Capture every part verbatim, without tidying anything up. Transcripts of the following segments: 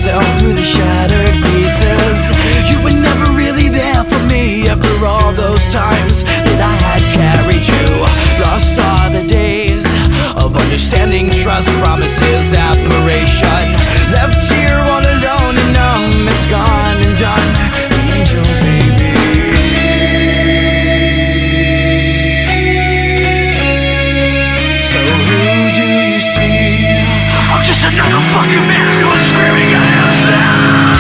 myself through the shattered pieces. You were never really there for me after all those times that I had carried you. Lost all the days of understanding, trust, promises, admiration. Left here all alone and numb, it's gone and done. Angel baby, so who do you see? I'm just another fucking man who's screaming at himself.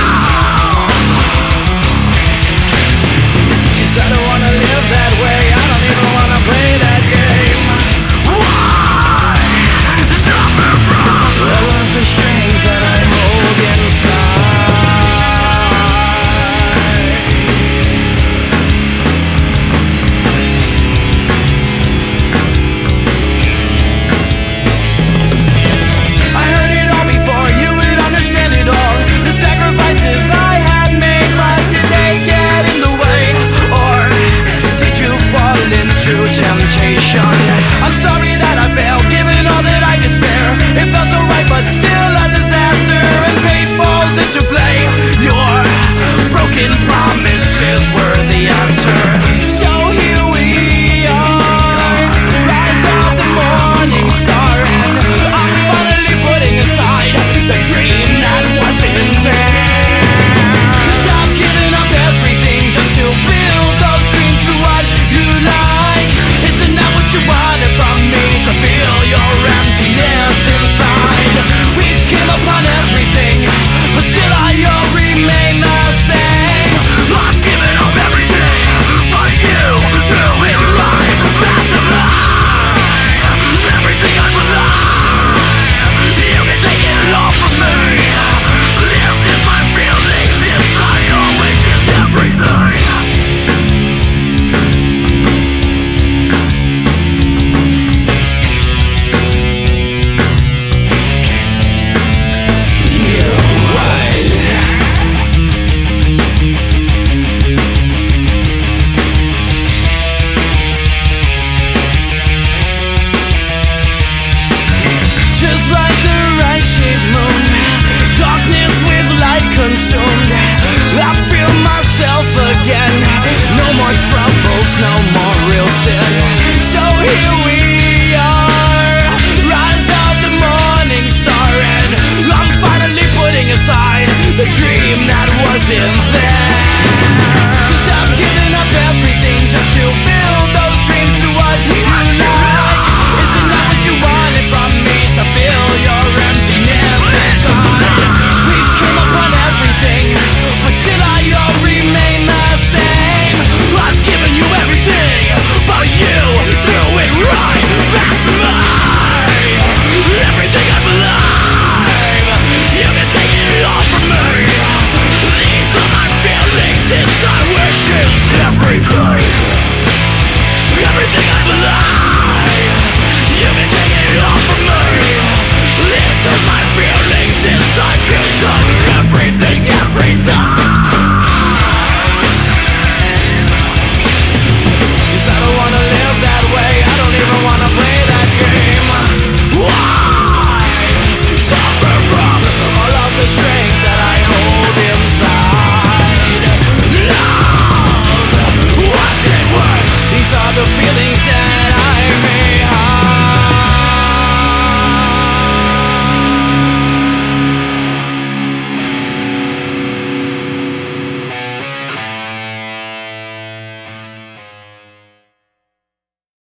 Cause I don't wanna live that way, I don't even wanna play that game. Why? Suffer from I love the strength that I hold inside. I heard it all before, you would understand it all. The sacrifices I had made, but did they get in the way? Or did you fall into temptation? I'm sorry that I failed, given all that I could spare. It felt so right, but still a disaster, and fate falls into play. Your broken promises were the answer. So here we are, rise of the morning star, and I'm finally putting aside the dream that wasn't there. Cause I've given up everything just to build those dreams to what you like. Isn't that what you wanted from me? To feel your emptiness inside. We've given up on everything, but still I all remain the same. I've given up everything, but you do it right back to mine. Everything I believe, you can take it all from me. This is my feelings inside, your which is everything. Just like the right-shaped moon, darkness with light consumed. I feel myself again. No more troubles, no more real sin. So here we are, rise of the morning star, and I'm finally putting aside the dream that wasn't there. Cause I've given up everything just to build those dreams to what you like. Isn't that what you wanted from me? To fill your emptiness inside. We've come upon everything, but still I all remain the same. I've given you everything, but you do it right back to mine. Everything I believe, you can take it all from me. These are my feelings inside, which is everything. Everything I believe, you can take it all from me. This is my feelings inside, cause I'm everything, everything. Cause I don't wanna live that way, I don't even wanna play that game. Why suffer from all of the strength that I hold inside? Love, what's it worth? These are the